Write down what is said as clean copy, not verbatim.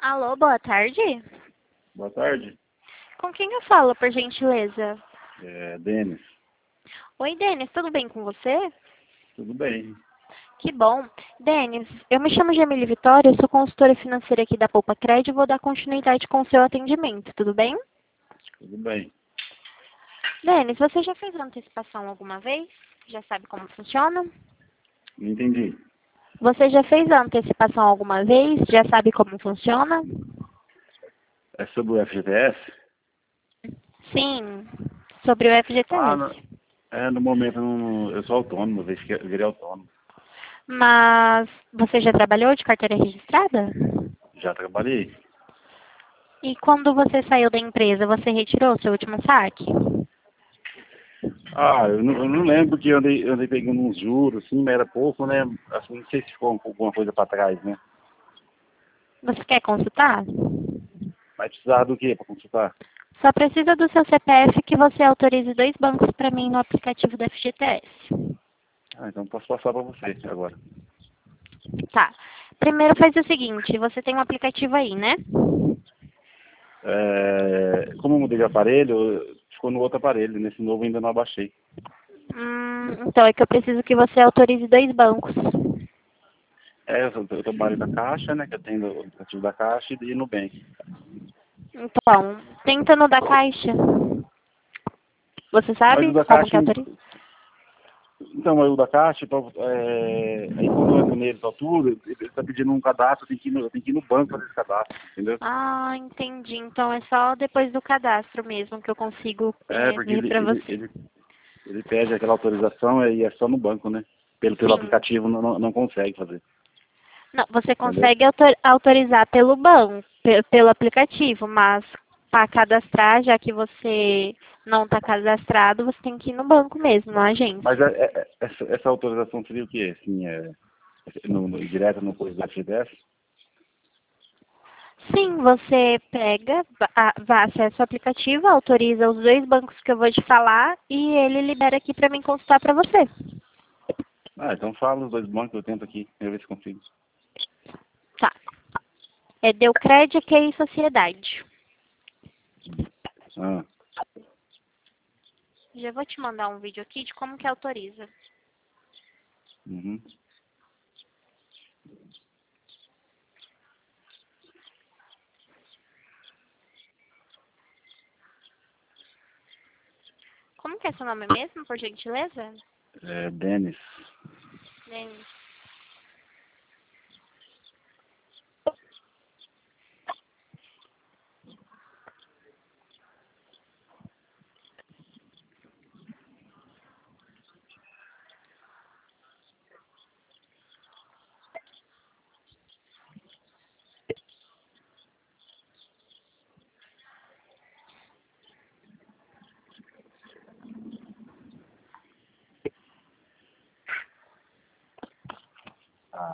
Alô, boa tarde. Boa tarde. Com quem eu falo, por gentileza? Denis. Oi, Denis, tudo bem com você? Tudo bem? Que bom. Denis, eu me chamo Jamile Vitória, eu sou consultora financeira aqui da Poupa Crédito e vou dar continuidade com o seu atendimento, tudo bem? Tudo bem. Denis, você já fez antecipação alguma vez? Já sabe como funciona? Não entendi. Você já fez a antecipação alguma vez? Já sabe como funciona? É sobre o FGTS? Sim, sobre o Ah, FGTS. no momento eu sou autônomo, eu virei autônomo. Mas você já trabalhou de carteira registrada? Já trabalhei. E quando você saiu da empresa, você retirou o seu último saque? Eu não lembro porque eu andei pegando uns juros, assim, mas era pouco, né? Assim, não sei se ficou alguma coisa para trás, né? Você quer consultar? Mas precisava do quê para consultar? Só precisa do seu CPF que você autorize 2 bancos para mim no aplicativo do FGTS. Então posso passar para você agora. Tá. Primeiro faz o seguinte, você tem um aplicativo aí, né? Como eu mudei de aparelho, ficou no outro aparelho. Nesse novo ainda não abaixei. Então é que eu preciso que você autorize 2 bancos. Eu trabalho na Caixa, né? Que eu tenho o aplicativo da Caixa e Nubank. Então, tenta no da Caixa. Você Mas o sabe da como que Caixa, autoriza? então, o da Caixa, aí quando eu entro nele e tudo, ele está pedindo um cadastro, eu tenho que ir no banco fazer esse cadastro, entendeu? Ah, entendi. Então é só depois do cadastro mesmo que eu consigo Porque ver ele, para ele, você. ele, ele pede aquela autorização e é só no banco, né? Pelo Sim. aplicativo não consegue fazer, Não, você entendeu? consegue autorizar pelo banco, pelo aplicativo, mas para cadastrar, já que você não está cadastrado, você tem que ir no banco mesmo, na Mas agência. essa autorização seria o quê? Assim, direto no coisa da FGTS? Sim, você pega, acessa o aplicativo, autoriza os 2 bancos que eu vou te falar e ele libera aqui para mim consultar para você. Então fala os dois bancos, eu tento aqui, eu ver se consigo. Tá. É Deucred e Sociedade. Ah, Já vou te mandar um vídeo aqui de como que autoriza. uhum. Como que é seu nome mesmo, por gentileza? Denis. Denis.